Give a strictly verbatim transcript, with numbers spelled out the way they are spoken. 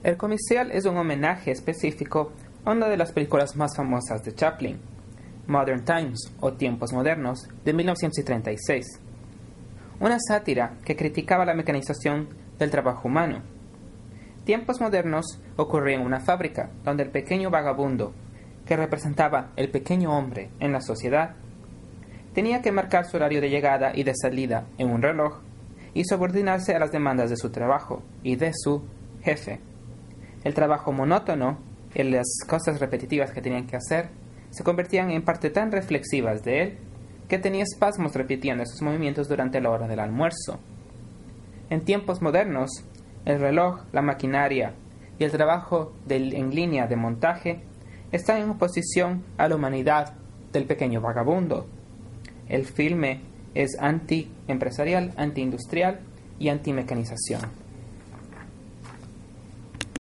El comercial es un homenaje específico a una de las películas más famosas de Chaplin, Modern Times o Tiempos Modernos, de mil novecientos treinta y seis. Una sátira que criticaba la mecanización del trabajo humano. Tiempos Modernos ocurría en una fábrica donde el pequeño vagabundo, que representaba el pequeño hombre en la sociedad, tenía que marcar su horario de llegada y de salida en un reloj y subordinarse a las demandas de su trabajo y de su jefe. El trabajo monótono y las cosas repetitivas que tenían que hacer se convertían en parte tan reflexivas de él que tenía espasmos repitiendo esos movimientos durante la hora del almuerzo. En tiempos modernos, el reloj, la maquinaria y el trabajo de, en línea de montaje están en oposición a la humanidad del pequeño vagabundo. El filme es anti-empresarial, anti-industrial y anti-mecanización.